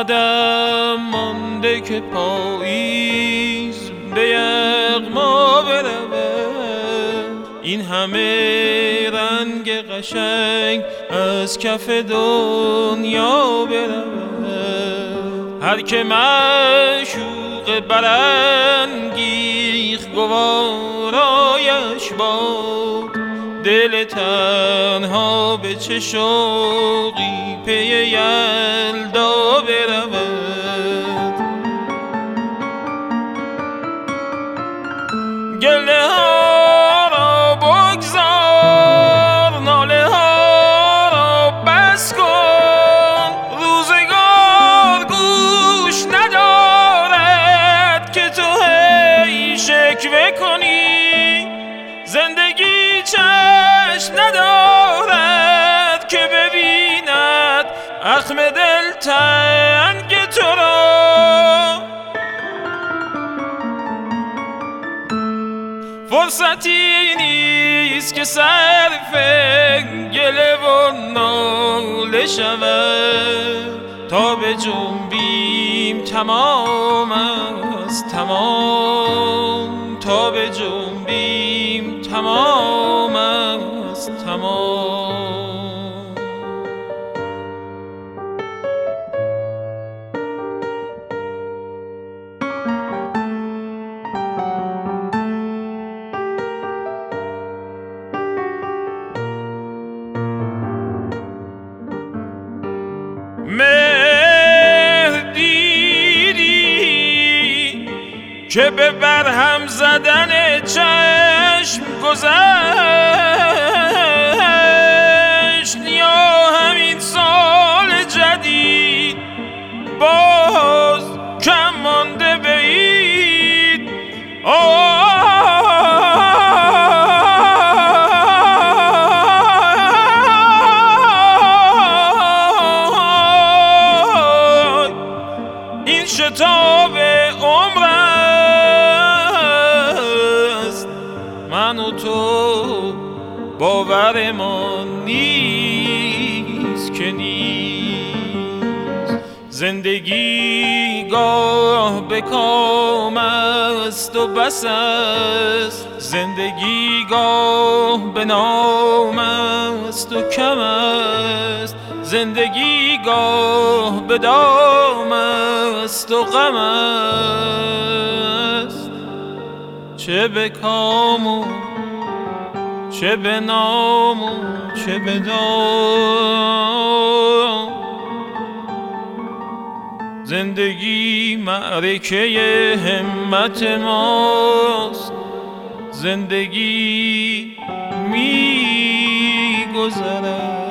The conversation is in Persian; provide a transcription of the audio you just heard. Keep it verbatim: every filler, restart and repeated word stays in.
قدم مانده که پاییز به یغما برود. این همه رنگ قشنگ از کف دنیا برود. هر که معشوق برانگیخت گوارایش باد. دل تنها به چه شوقی پی یلدا برود. گله ها را بگذار، ناله ها را بس کن. روزگار گوش ندارد که تو هی شکوه کنی. زندگی چشم ندارد که ببیند اخم دل تنگ تو را. فرصتی نیست که صرف گله و ناله شود. تا به جنبیم تمام است تمام. تا به جنبیم تمام است تمام. مهر دیدی که به برهم زدن چشم گذشت، یا همین سال جدید باز کم مانده به عید. این شتاب عمر است، من و تو باورمان نیست که نیست. زندگی گاه به کام است و بس است. زندگی گاه به نام است و کم است. زندگی گاه به دام است و غم است. چه به کام و چه به نام و چه به دام. زندگی معرکه همت ماست. زندگی می گذرد